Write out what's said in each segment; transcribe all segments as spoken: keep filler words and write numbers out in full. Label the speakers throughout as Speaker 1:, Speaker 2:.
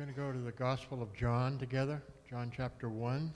Speaker 1: We're going to go to the Gospel of John together, John chapter one.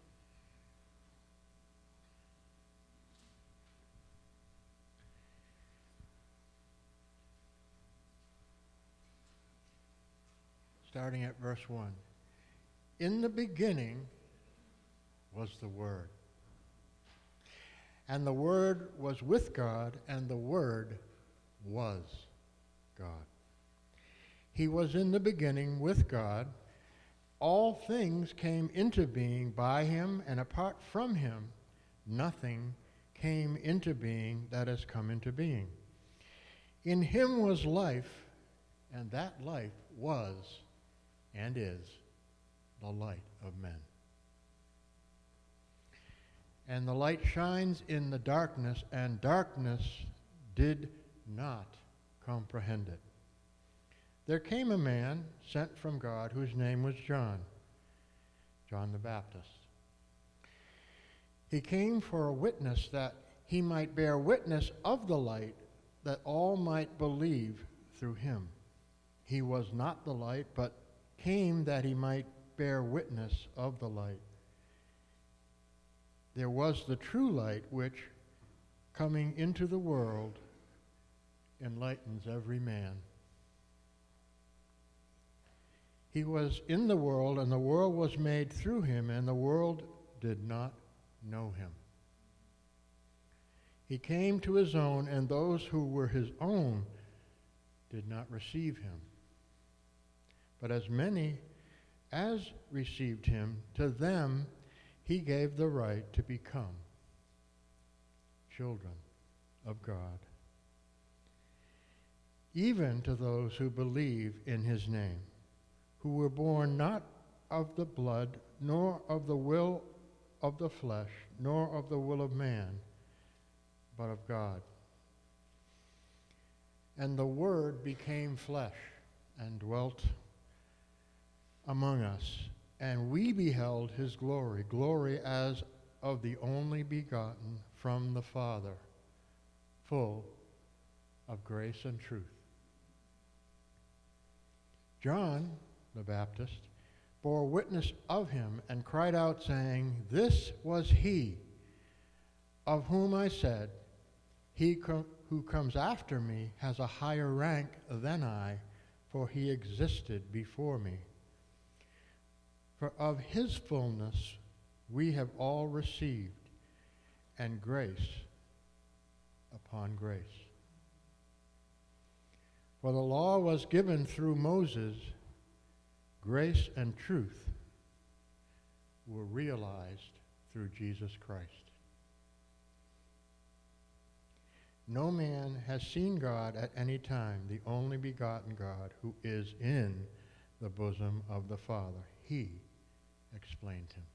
Speaker 1: Starting at verse one. In the beginning was the Word. And the Word was with God, and the Word was God. He was in the beginning with God. All things came into being by him, and apart from him, nothing came into being that has come into being. In him was life, and that life was and is the light of men. And the light shines in the darkness, and darkness did not comprehend it. There came a man sent from God whose name was John, John the Baptist. He came for a witness that he might bear witness of the light, that all might believe through him. He was not the light, but came that he might bear witness of the light. There was the true light which, coming into the world, enlightens every man. He was in the world, and the world was made through him, and the world did not know him. He came to his own, and those who were his own did not receive him. But as many as received him, to them he gave the right to become children of God, even to those who believe in his name, who were born not of the blood, nor of the will of the flesh, nor of the will of man, but of God. And the Word became flesh and dwelt among us, and we beheld his glory, glory as of the only begotten from the Father, full of grace and truth. John the Baptist bore witness of him and cried out, saying, "This was he of whom I said, he co- who comes after me has a higher rank than I, for he existed before me. For of his fullness we have all received, and grace upon grace. For the law was given through Moses, grace and truth were realized through Jesus Christ. No man has seen God at any time, the only begotten God who is in the bosom of the Father. He explained him."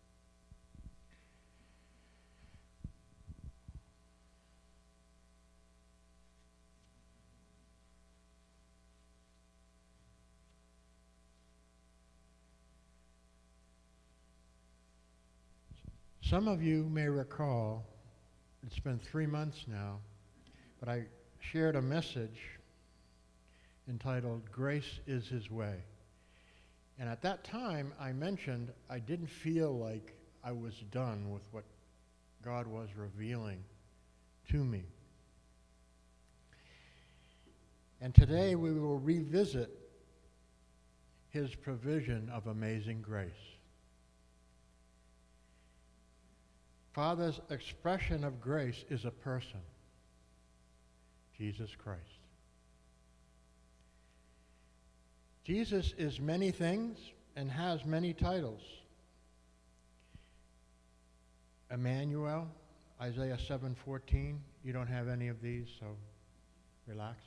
Speaker 1: Some of you may recall, it's been three months now, but I shared a message entitled, "Grace is His Way." And at that time, I mentioned I didn't feel like I was done with what God was revealing to me. And today we will revisit his provision of amazing grace. Father's expression of grace is a person, Jesus Christ. Jesus is many things and has many titles. Emmanuel, Isaiah seven fourteen. You don't have any of these, so relax.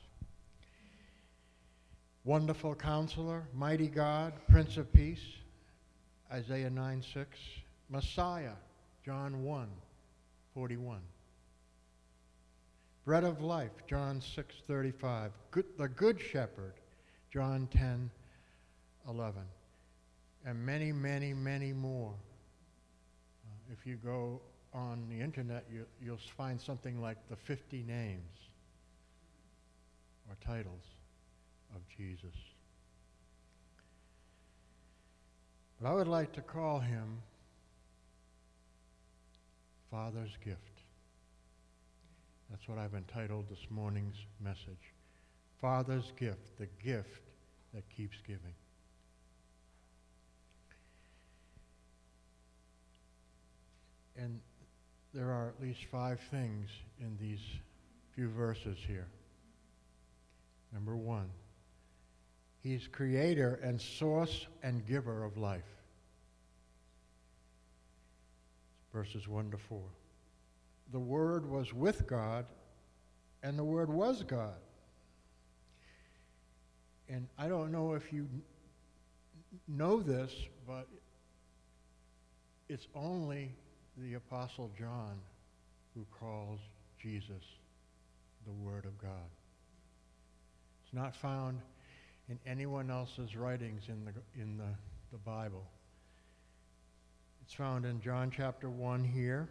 Speaker 1: Wonderful Counselor, Mighty God, Prince of Peace, Isaiah nine six. Messiah, John one forty-one. Bread of Life, John six thirty-five. Good, the Good Shepherd, John ten eleven. And many, many, many more. Uh, if you go on the internet, you, you'll find something like the fifty names or titles of Jesus. But I would like to call him Father's gift. That's what I've entitled this morning's message. Father's gift, the gift that keeps giving. And there are at least five things in these few verses here. Number one, he's creator and source and giver of life. Verses one to four. The Word was with God, and the Word was God. And I don't know if you know this, but it's only the Apostle John who calls Jesus the Word of God. It's not found in anyone else's writings in the, in the, the Bible. It's found in John chapter one here,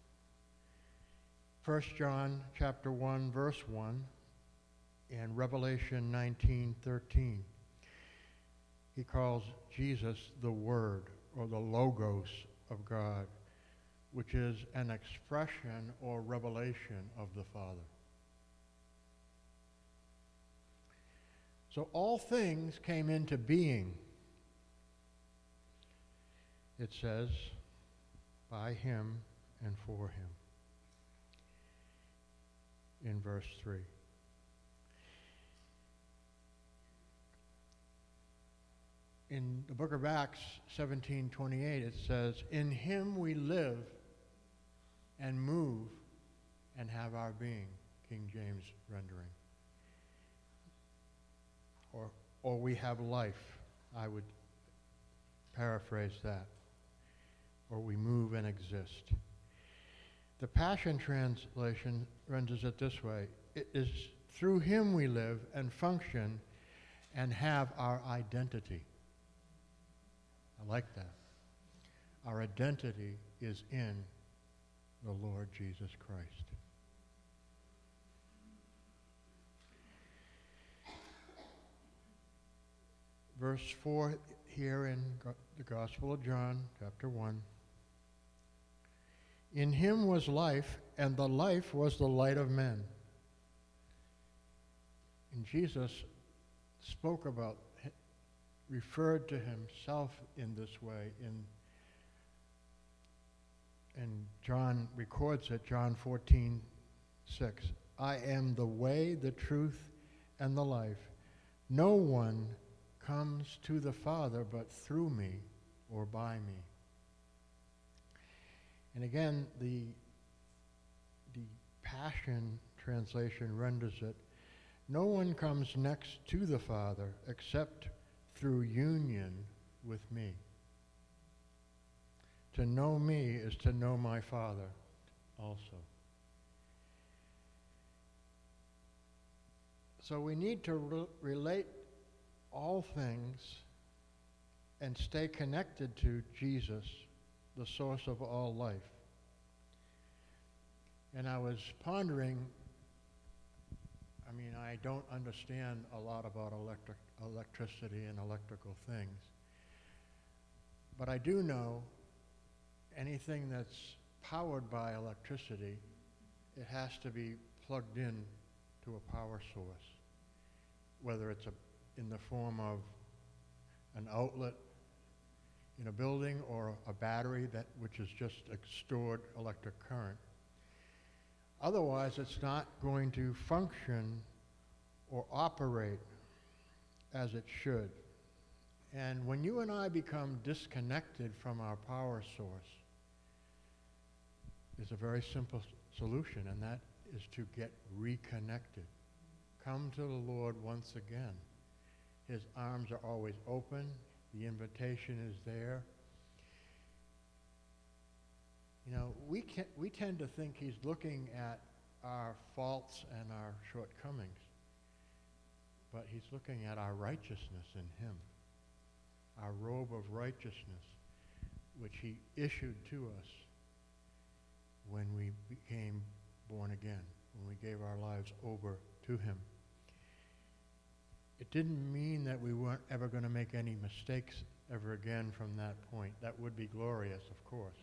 Speaker 1: First John chapter one, verse one, and Revelation nineteen thirteen. He calls Jesus the Word, or the Logos of God, which is an expression or revelation of the Father. So all things came into being, it says, by him and for him, in verse three. In the book of Acts seventeen twenty-eight, it says, in him we live and move and have our being, King James rendering. Or, or we have life, I would paraphrase that. Or we move and exist. The Passion Translation renders it this way. It is through him we live and function and have our identity. I like that. Our identity is in the Lord Jesus Christ. Verse four here in the Gospel of John, chapter one. In him was life, and the life was the light of men. And Jesus spoke about, referred to himself in this way, in, and John records it, John fourteen six. I am the way, the truth, and the life. No one comes to the Father but through me or by me. And again, the, the Passion Translation renders it, no one comes next to the Father except through union with me. To know me is to know my Father also. So we need to re- relate all things and stay connected to Jesus, the source of all life. And I was pondering, I mean, I don't understand a lot about electric, electricity and electrical things, but I do know anything that's powered by electricity, it has to be plugged in to a power source, whether it's a, in the form of an outlet in a building or a battery that which is just a stored electric current. Otherwise, it's not going to function or operate as it should. And when you and I become disconnected from our power source, there's a very simple solution, and that is to get reconnected. Come to the Lord once again. His arms are always open. The invitation is there. You know, we can, we tend to think he's looking at our faults and our shortcomings, but he's looking at our righteousness in him, our robe of righteousness, which he issued to us when we became born again, when we gave our lives over to him. It didn't mean that we weren't ever going to make any mistakes ever again from that point. That would be glorious, of course.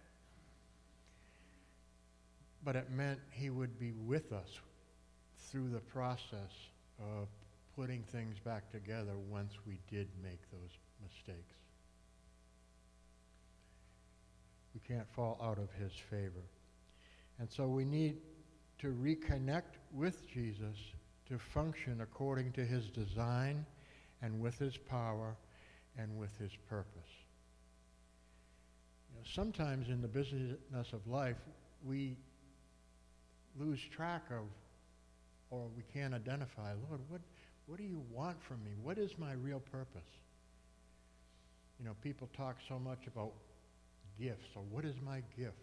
Speaker 1: But it meant he would be with us through the process of putting things back together once we did make those mistakes. We can't fall out of his favor. And so we need to reconnect with Jesus to function according to his design and with his power and with his purpose. You know, sometimes in the busyness of life, we lose track of, or we can't identify, Lord, what, what do you want from me? What is my real purpose? You know, people talk so much about gifts, or what is my gift?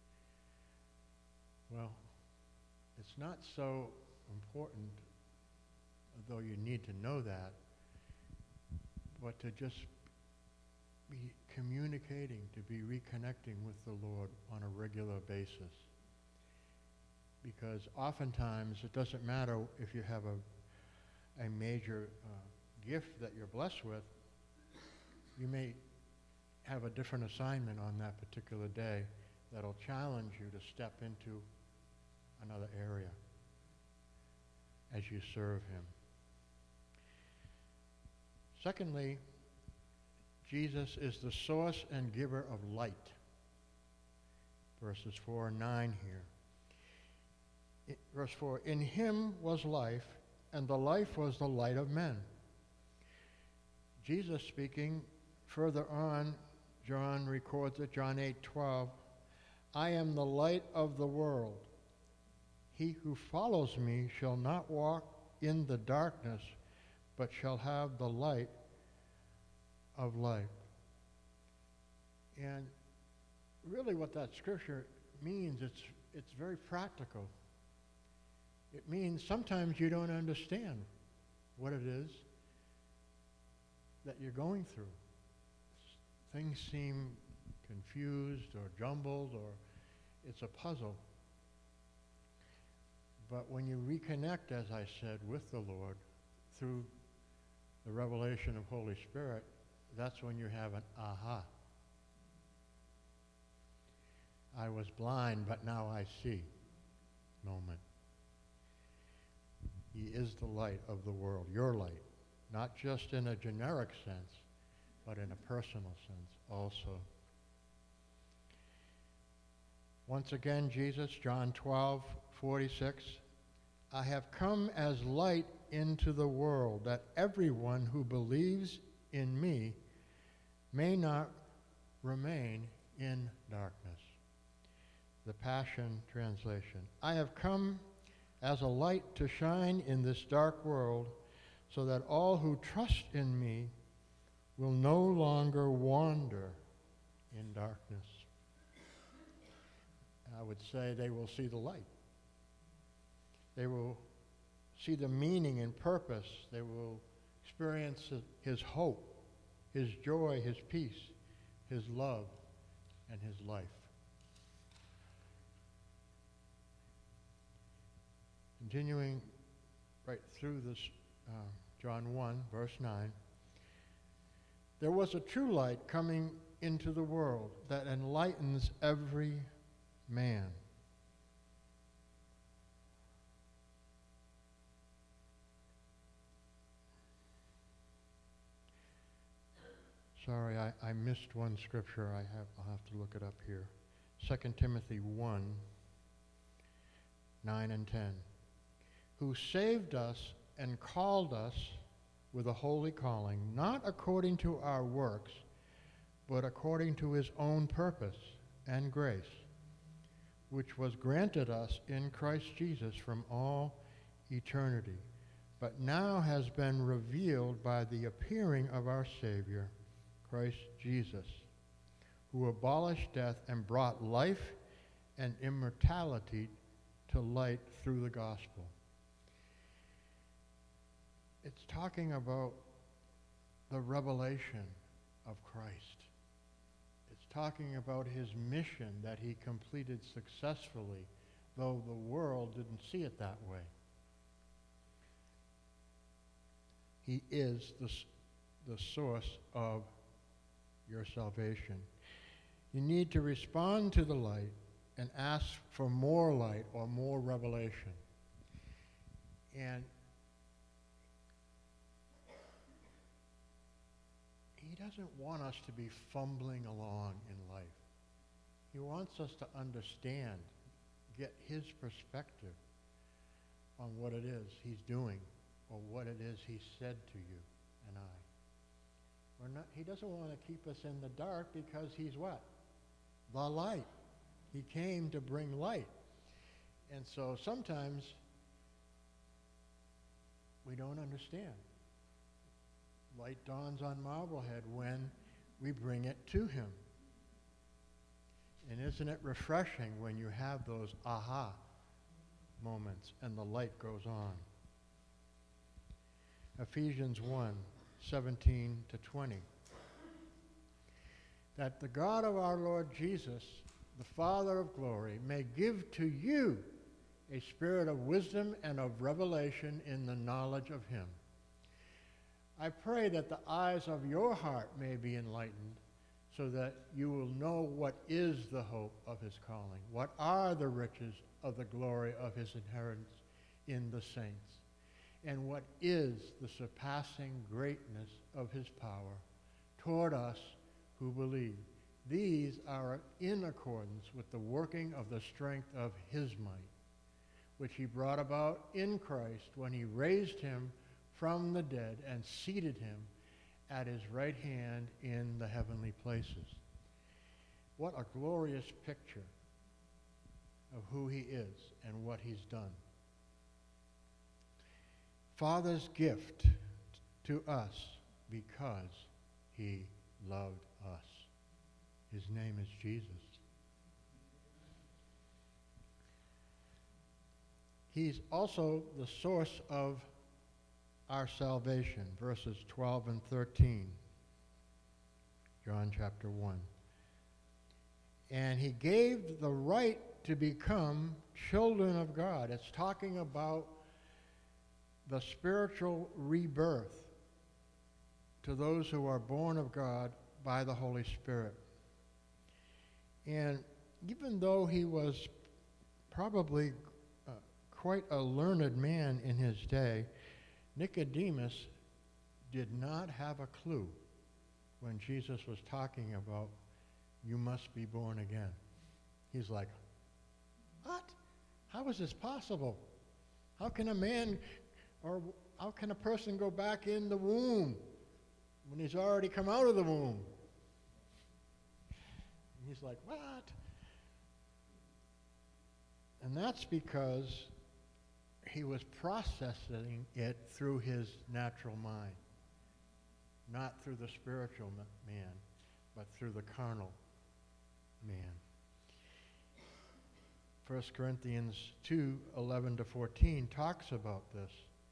Speaker 1: Well, it's not so important, though you need to know that, but to just be communicating, to be reconnecting with the Lord on a regular basis. Because oftentimes it doesn't matter if you have a, a major uh, gift that you're blessed with, you may have a different assignment on that particular day that'll challenge you to step into another area as you serve him. Secondly, Jesus is the source and giver of light. Verses four and nine here. I, verse four, in him was life, and the life was the light of men. Jesus speaking further on, John records it, John eight twelve, I am the light of the world. He who follows me shall not walk in the darkness, but shall have the light of life. And really what that scripture means, it's, it's very practical. It means sometimes you don't understand what it is that you're going through. Things seem confused or jumbled, or it's a puzzle. But when you reconnect, as I said, with the Lord through the revelation of Holy Spirit, that's when you have an aha. I was blind, but now I see moment. He is the light of the world, your light, not just in a generic sense, but in a personal sense also. Once again, Jesus, John twelve forty-six, I have come as light into the world, that everyone who believes in me may not remain in darkness. The Passion Translation. I have come as a light to shine in this dark world, so that all who trust in me will no longer wander in darkness. I would say they will see the light. They will see the meaning and purpose. They will experience his hope, his joy, his peace, his love, and his life. Continuing right through this, uh, John one, verse nine, there was a true light coming into the world that enlightens every man. Sorry, I, I missed one scripture. I have, I'll have to look it up here. Second Timothy one, nine and ten. Who saved us and called us with a holy calling, not according to our works, but according to his own purpose and grace, which was granted us in Christ Jesus from all eternity, but now has been revealed by the appearing of our Savior, Christ Jesus, who abolished death and brought life and immortality to light through the gospel. It's talking about the revelation of Christ. It's talking about his mission that he completed successfully, though the world didn't see it that way. He is the, the source of your salvation. You need to respond to the light and ask for more light or more revelation. And he doesn't want us to be fumbling along in life. He wants us to understand, get his perspective on what it is he's doing or what it is he said to you and I. We're not, he doesn't want to keep us in the dark because he's what? The light. He came to bring light. And so sometimes we don't understand. Light dawns on Marblehead when we bring it to him. And isn't it refreshing when you have those aha moments and the light goes on? Ephesians one, seventeen to twenty. That the God of our Lord Jesus, the Father of glory, may give to you a spirit of wisdom and of revelation in the knowledge of him. I pray that the eyes of your heart may be enlightened, so that you will know what is the hope of his calling, what are the riches of the glory of his inheritance in the saints, and what is the surpassing greatness of his power toward us who believe. These are in accordance with the working of the strength of his might, which he brought about in Christ when he raised him from the dead and seated him at his right hand in the heavenly places. What a glorious picture of who he is and what he's done. Father's gift to us because he loved us. His name is Jesus. He's also the source of our salvation, verses twelve and thirteen, John chapter one. And he gave the right to become children of God. It's talking about the spiritual rebirth to those who are born of God by the Holy Spirit. And even though he was probably uh, quite a learned man in his day, Nicodemus did not have a clue when Jesus was talking about, you must be born again. He's like, what? How is this possible? How can a man, or how can a person go back in the womb when he's already come out of the womb? And he's like, what? And that's because he was processing it through his natural mind, not through the spiritual man, but through the carnal man. First Corinthians two, eleven to fourteen talks about this.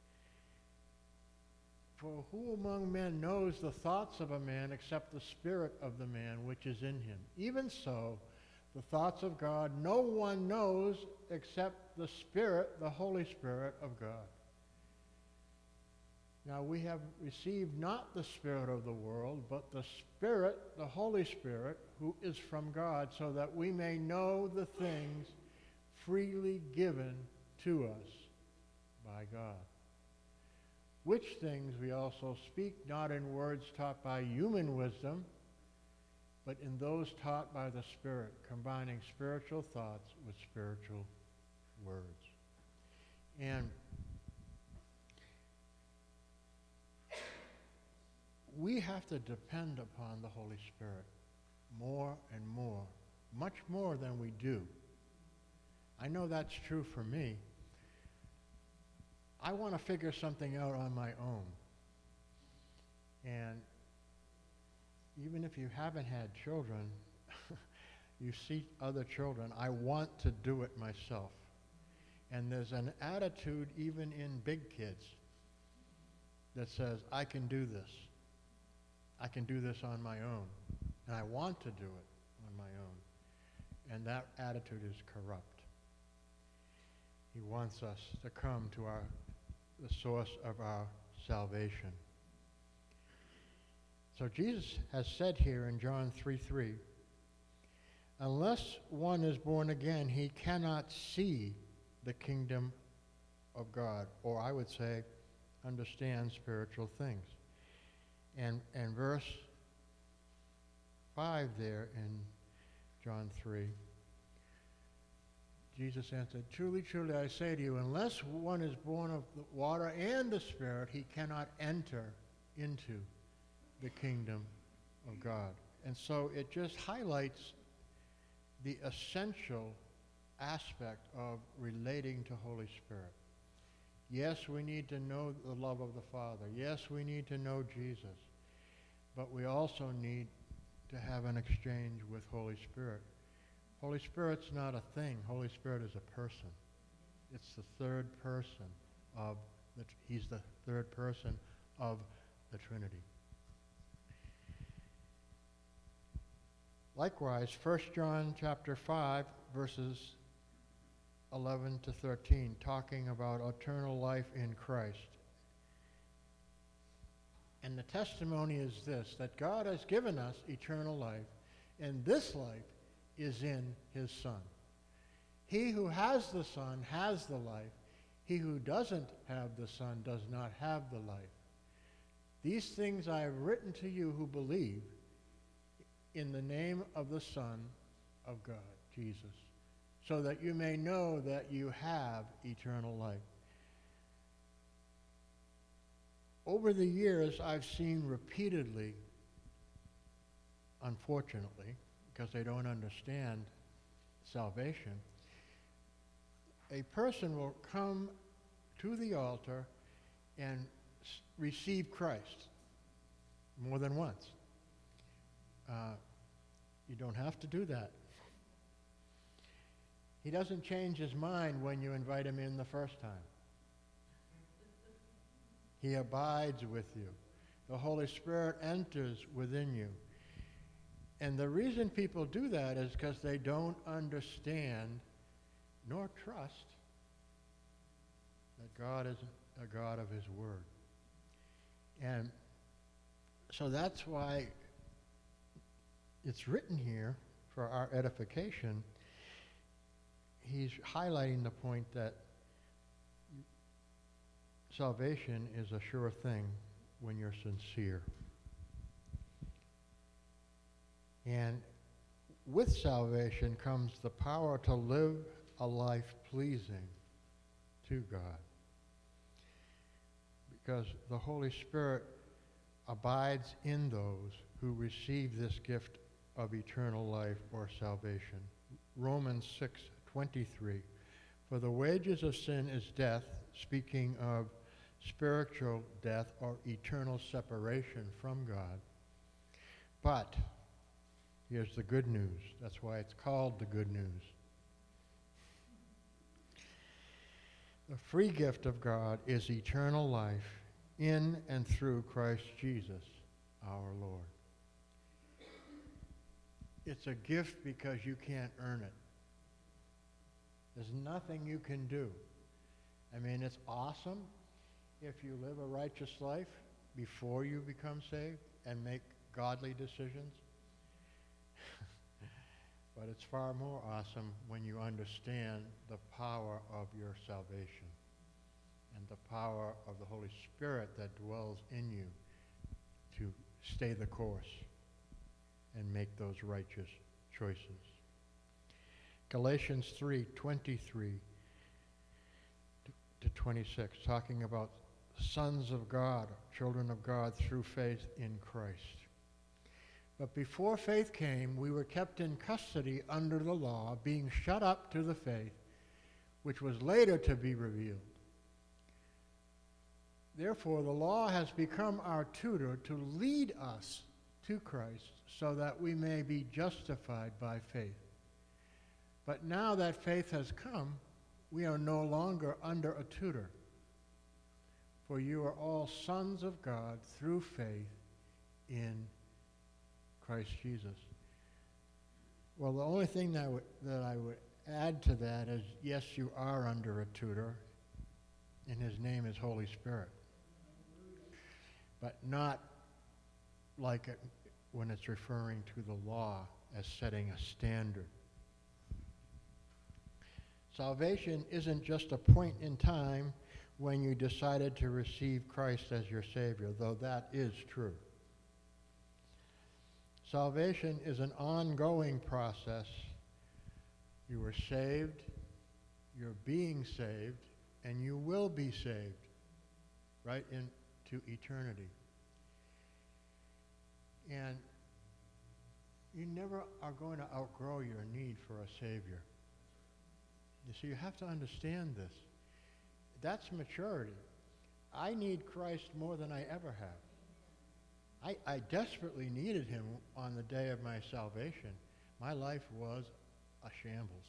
Speaker 1: For who among men knows the thoughts of a man except the spirit of the man which is in him? Even so, the thoughts of God no one knows except the Spirit, the Holy Spirit of God. Now we have received not the spirit of the world, but the Spirit, the Holy Spirit, who is from God, so that we may know the things freely given to us by God. Which things we also speak, not in words taught by human wisdom, but in those taught by the Spirit, combining spiritual thoughts with spiritual words. And we have to depend upon the Holy Spirit more and more, much more than we do. I know that's true for me. I want to figure something out on my own. And even if you haven't had children, you see other children, I want to do it myself. And there's an attitude even in big kids that says, I can do this. I can do this on my own. And I want to do it on my own. And that attitude is corrupt. He wants us to come to our the source of our salvation. So Jesus has said here in John three three, unless one is born again, he cannot see the kingdom of God, or I would say, understand spiritual things. And, and verse five there in John three, Jesus answered, truly, truly, I say to you, unless one is born of the water and the Spirit, he cannot enter into the kingdom of God. And so it just highlights the essential aspect of relating to Holy Spirit. Yes, we need to know the love of the Father. Yes, we need to know Jesus. But we also need to have an exchange with Holy Spirit. Holy Spirit's not a thing. Holy Spirit is a person. It's the third person of the, he's the third person of the Trinity. Likewise, First John chapter five, verses eleven to thirteen, talking about eternal life in Christ. And the testimony is this, that God has given us eternal life, and this life is in his Son. He who has the Son has the life. He who doesn't have the Son does not have the life. These things I have written to you who believe in the name of the Son of God, Jesus, so that you may know that you have eternal life. Over the years, I've seen repeatedly, unfortunately, because they don't understand salvation, a person will come to the altar and s- receive Christ more than once. Uh, you don't have to do that. He doesn't change his mind when you invite him in the first time. He abides with you. The Holy Spirit enters within you. And the reason people do that is because they don't understand nor trust that God is a God of his word. And so that's why it's written here for our edification. He's highlighting the point that salvation is a sure thing when you're sincere. And with salvation comes the power to live a life pleasing to God. Because the Holy Spirit abides in those who receive this gift of eternal life or salvation. Romans six twenty-three, for the wages of sin is death, speaking of spiritual death or eternal separation from God. But here's the good news. That's why it's called the good news. The free gift of God is eternal life in and through Christ Jesus, our Lord. It's a gift because you can't earn it. There's nothing you can do. I mean, it's awesome if you live a righteous life before you become saved and make godly decisions. But it's far more awesome when you understand the power of your salvation and the power of the Holy Spirit that dwells in you to stay the course and make those righteous choices. Galatians three twenty-three to twenty-six, talking about sons of God, children of God through faith in Christ. But before faith came, we were kept in custody under the law, being shut up to the faith, which was later to be revealed. Therefore, the law has become our tutor to lead us to Christ, so that we may be justified by faith. But now that faith has come, we are no longer under a tutor. For you are all sons of God through faith in Christ Jesus. Well, the only thing that I would, that I would add to that is, yes, you are under a tutor, and his name is Holy Spirit. But not like it when it's referring to the law as setting a standard. Salvation isn't just a point in time when you decided to receive Christ as your Savior, though that is true. Salvation is an ongoing process. You were saved, you're being saved, and you will be saved right into eternity. And you never are going to outgrow your need for a Savior. You see, you have to understand this. That's maturity. I need Christ more than I ever have. I, I desperately needed him on the day of my salvation. My life was a shambles.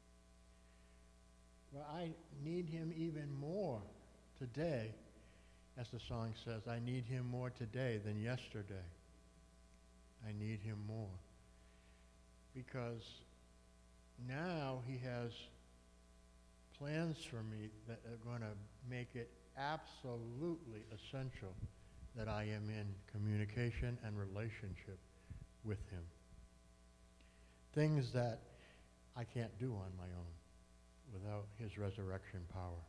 Speaker 1: But I need him even more today. As the song says, I need him more today than yesterday. I need him more. Because now he has plans for me that are going to make it absolutely essential that I am in communication and relationship with him. Things that I can't do on my own without his resurrection power.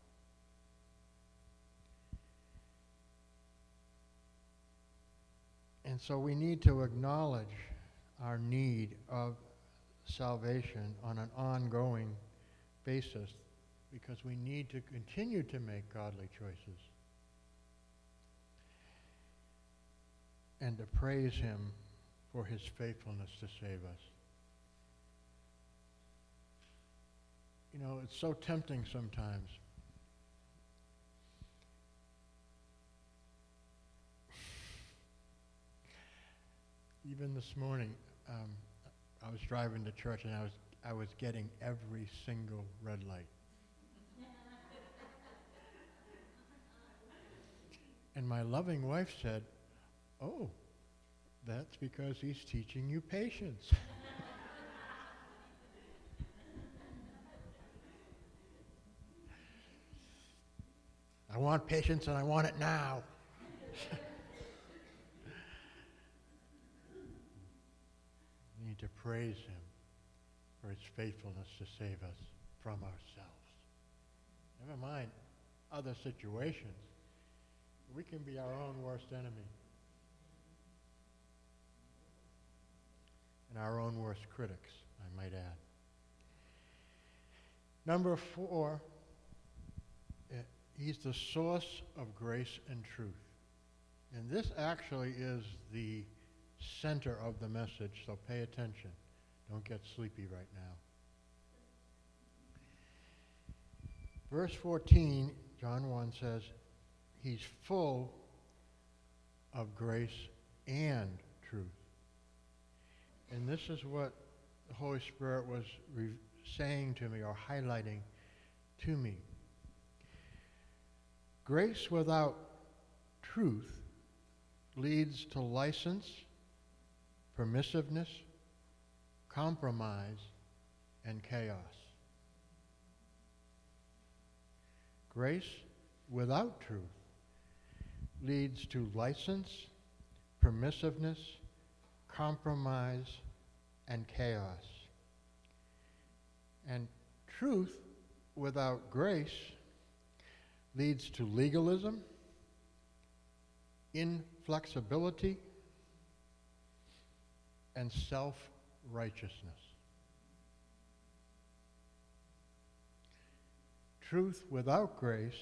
Speaker 1: And so we need to acknowledge our need of salvation on an ongoing basis because we need to continue to make godly choices and to praise him for his faithfulness to save us. You know, it's so tempting sometimes. Even this morning, um, I was driving to church and I was I was getting every single red light. And my loving wife said, "Oh, that's because he's teaching you patience." I want patience and I want it now. We need to praise him for his faithfulness to save us from ourselves. Never mind other situations. We can be our own worst enemy and our own worst critics, I might add. Number four, uh, he's the source of grace and truth. And this actually is the center of the message, so pay attention. Don't get sleepy right now. Verse fourteen, John one says, he's full of grace and truth. And this is what the Holy Spirit was re- saying to me or highlighting to me. Grace without truth leads to license, permissiveness, compromise, and chaos. Grace without truth leads to license, permissiveness, compromise, and chaos. And truth without grace leads to legalism, inflexibility, and self-righteousness. Truth without grace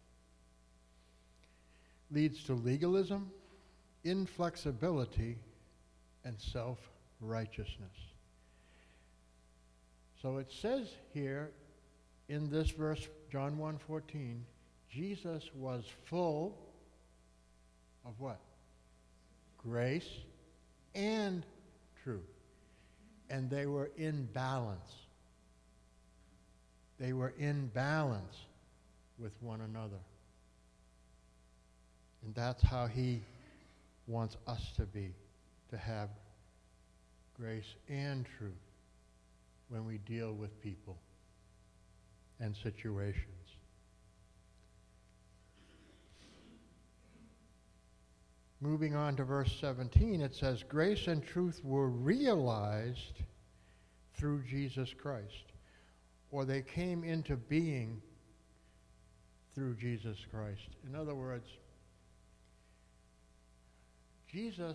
Speaker 1: leads to legalism, inflexibility, and self-righteousness. So it says here in this verse, John one fourteen, Jesus was full of what? Grace and truth. And they were in balance. They were in balance with one another. And that's how he wants us to be, to have grace and truth when we deal with people and situations. moving on to verse seventeen, it says, grace and truth were realized through Jesus Christ, or they came into being through Jesus Christ. In other words, Jesus,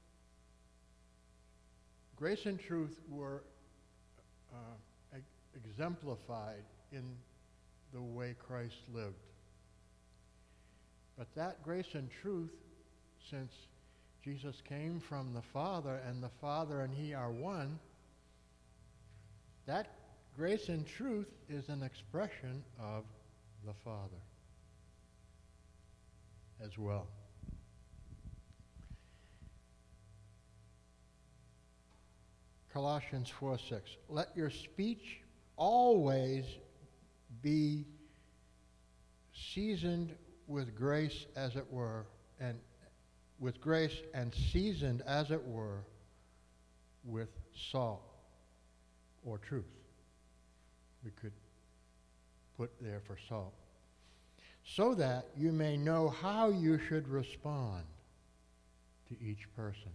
Speaker 1: grace and truth were uh, e- exemplified in the way Christ lived. But that grace and truth, since Jesus came from the Father and the Father and he are one, that grace and truth is an expression of the Father as well. Colossians four six, let your speech always be seasoned with grace, as it were, and with grace and seasoned, as it were, with salt or truth. We could put there for salt. So that you may know how you should respond to each person.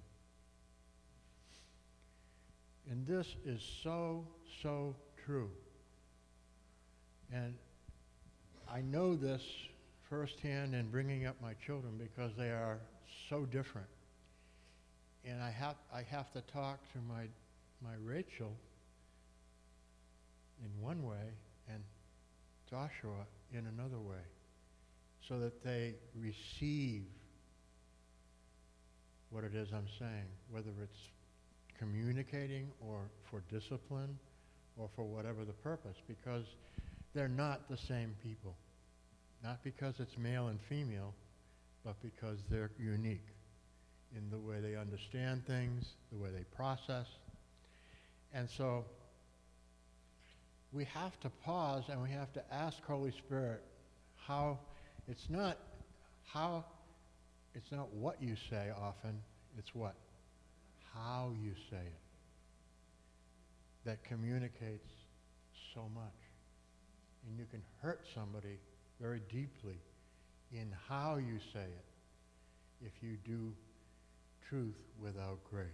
Speaker 1: And this is so, so true. And I know this firsthand in bringing up my children because they are so different. And I have I have to talk to my my Rachel in one way and Joshua in another way, so that they receive what it is I'm saying, whether it's communicating or for discipline or for whatever the purpose, because they're not the same people. Not because it's male and female, but because they're unique in the way they understand things, the way they process. And so we have to pause and we have to ask Holy Spirit how, it's not how, it's not what you say often, it's what? How you say it that communicates so much. And you can hurt somebody very deeply in how you say it if you do truth without grace.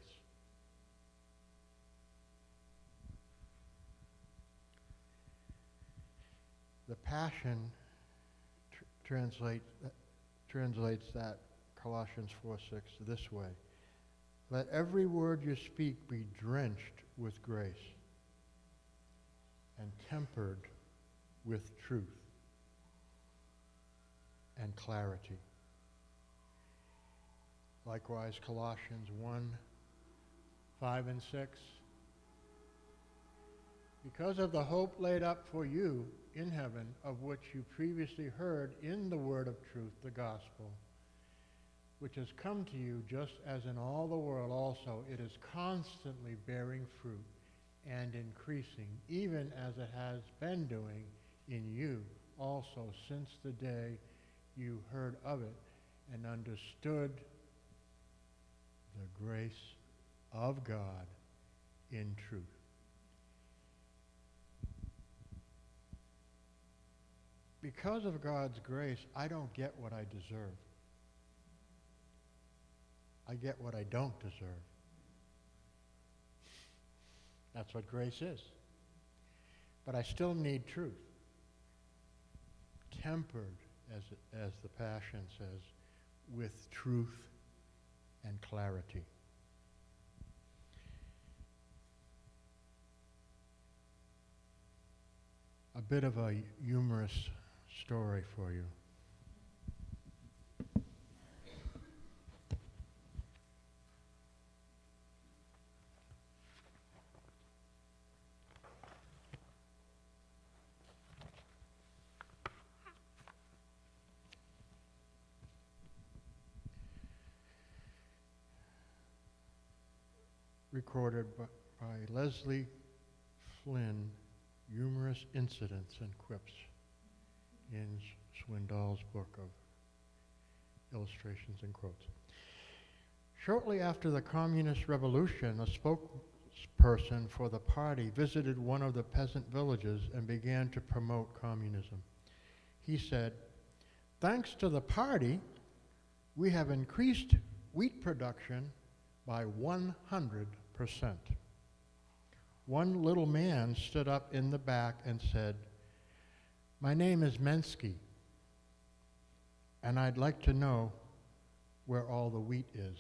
Speaker 1: The Passion tr- translate, uh, translates that Colossians four six this way. Let every word you speak be drenched with grace and tempered with truth and clarity. Likewise, Colossians one, five and six. Because of the hope laid up for you in heaven, of which you previously heard in the word of truth, the gospel, which has come to you just as in all the world also, it is constantly bearing fruit and increasing, even as it has been doing in you also since the day you heard of it and understood the grace of God in truth. Because of God's grace, I don't get what I deserve. I get what I don't deserve. That's what grace is. But I still need truth. Tempered, as, it, as the Passion says, with truth and clarity. A bit of a humorous story for you. Recorded by, by Leslie Flynn, Humorous Incidents and Quips, in Swindoll's book of illustrations and quotes. Shortly after the Communist Revolution, a spokesperson for the party visited one of the peasant villages and began to promote communism. He said, "Thanks to the party, we have increased wheat production by one hundred percent. One little man stood up in the back and said, "My name is Mensky, and I'd like to know where all the wheat is."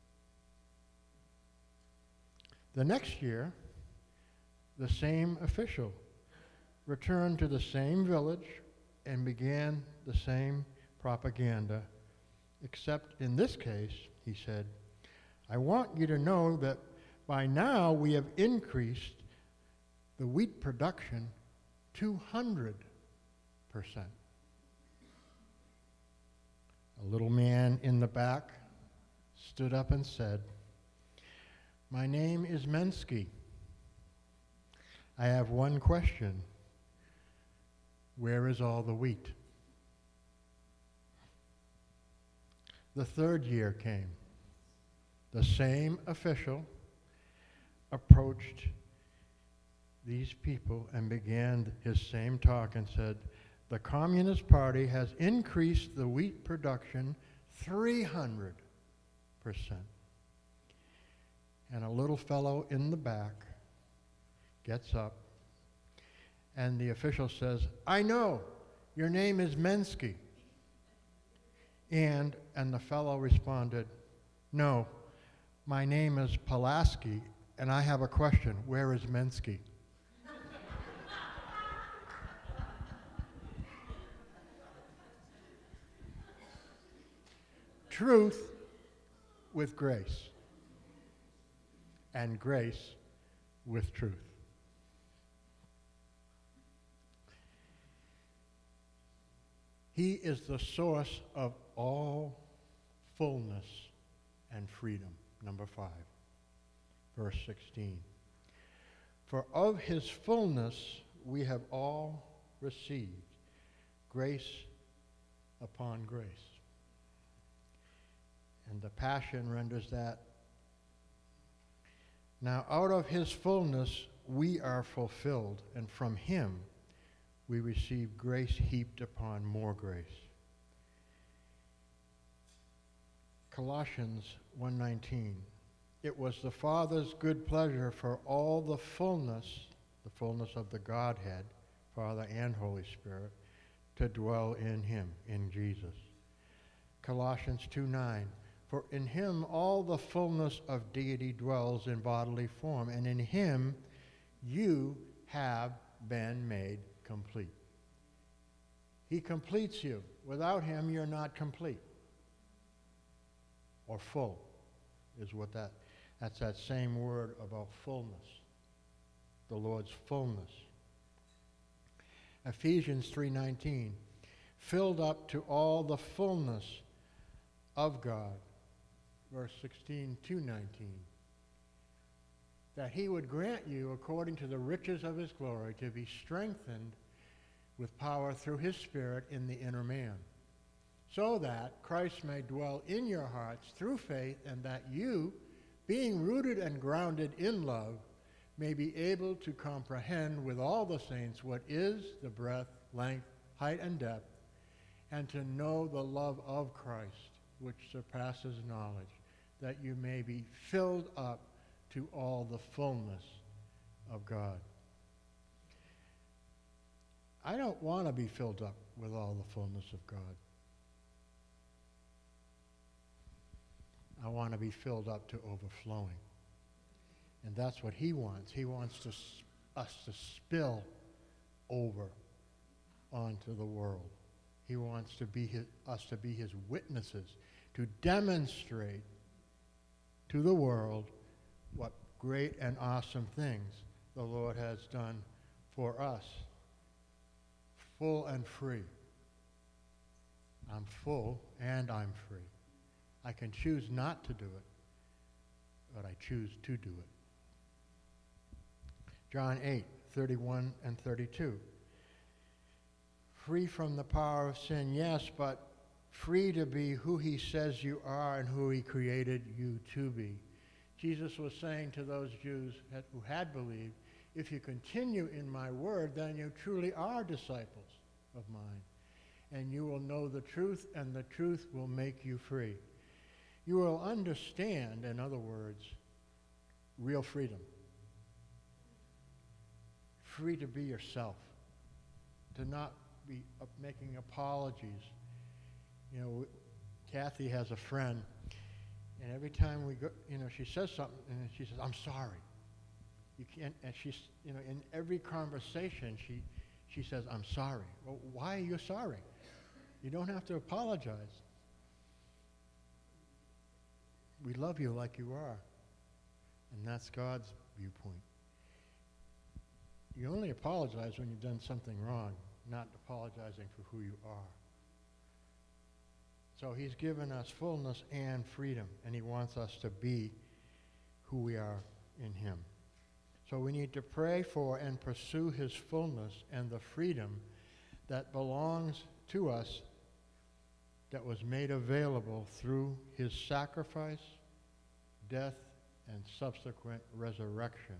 Speaker 1: The next year, the same official returned to the same village and began the same propaganda, except in this case, he said, "I want you to know that by now we have increased the wheat production two hundred percent. A little man in the back stood up and said, "My name is Mensky. I have one question. Where is all the wheat?" The third year came. The same official approached these people and began his same talk and said, "The Communist Party has increased the wheat production three hundred percent. And a little fellow in the back gets up, and the official says, "I know, your name is Mensky." And, and the fellow responded, "No, my name is Pulaski, and I have a question. Where is Mensky?" Truth with grace, and grace with truth. He is the source of all fullness and freedom. Number five, verse sixteen. For of his fullness we have all received grace upon grace. And the Passion renders that, now out of his fullness we are fulfilled, and from him we receive grace heaped upon more grace. Colossians one nineteen. It was the Father's good pleasure for all the fullness, the fullness of the Godhead, Father and Holy Spirit, to dwell in him, in Jesus. Colossians two nine. For in him all the fullness of deity dwells in bodily form, and in him you have been made complete. He completes you. Without him, you're not complete. Or full is what that, that's that same word about fullness. The Lord's fullness. Ephesians three nineteen. Filled up to all the fullness of God. Verse sixteen to nineteen. That he would grant you, according to the riches of his glory, to be strengthened with power through his Spirit in the inner man, so that Christ may dwell in your hearts through faith, and that you, being rooted and grounded in love, may be able to comprehend with all the saints what is the breadth, length, height, and depth, and to know the love of Christ, which surpasses knowledge, that you may be filled up to all the fullness of God. I don't want to be filled up with all the fullness of God. I want to be filled up to overflowing. And that's what he wants. He wants to, us to spill over onto the world. He wants to be his, us to be his witnesses, to demonstrate to the world what great and awesome things the Lord has done for us. Full and free. I'm full and I'm free. I can choose not to do it, but I choose to do it. John eight, thirty-one and thirty-two. Free from the power of sin, yes, but free to be who he says you are and who he created you to be. Jesus was saying to those Jews who had believed, if you continue in my word, then you truly are disciples of mine, and you will know the truth, and the truth will make you free. You will understand, in other words, real freedom. Free to be yourself, to not be uh, making apologies. You know, Kathy has a friend, and every time we go, you know, she says something, and she says, "I'm sorry." You can't, and she's, you know, in every conversation, she, she says, "I'm sorry." Well, why are you sorry? You don't have to apologize. We love you like you are, and that's God's viewpoint. You only apologize when you've done something wrong, not apologizing for who you are. So he's given us fullness and freedom, and he wants us to be who we are in him. So we need to pray for and pursue his fullness and the freedom that belongs to us, that was made available through his sacrifice, death, and subsequent resurrection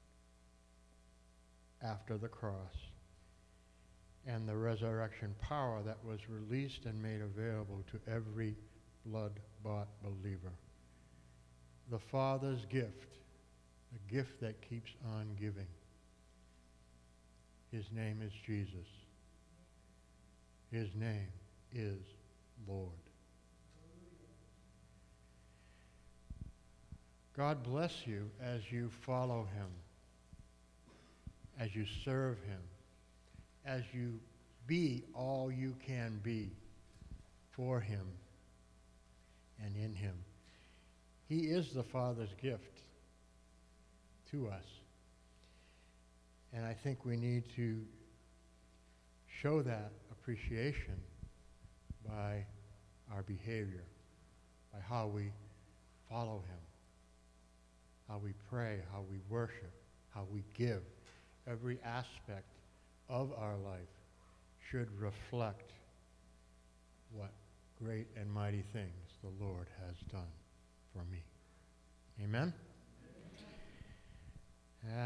Speaker 1: after the cross, and the resurrection power that was released and made available to every blood-bought believer. The Father's gift, a gift that keeps on giving. His name is Jesus. His name is Lord. God bless you as you follow him, as you serve him, as you be all you can be for him and in him. He is the Father's gift to us. And I think we need to show that appreciation by our behavior, by how we follow him, how we pray, how we worship, how we give. Every aspect of our life should reflect what great and mighty things the Lord has done for me. Amen?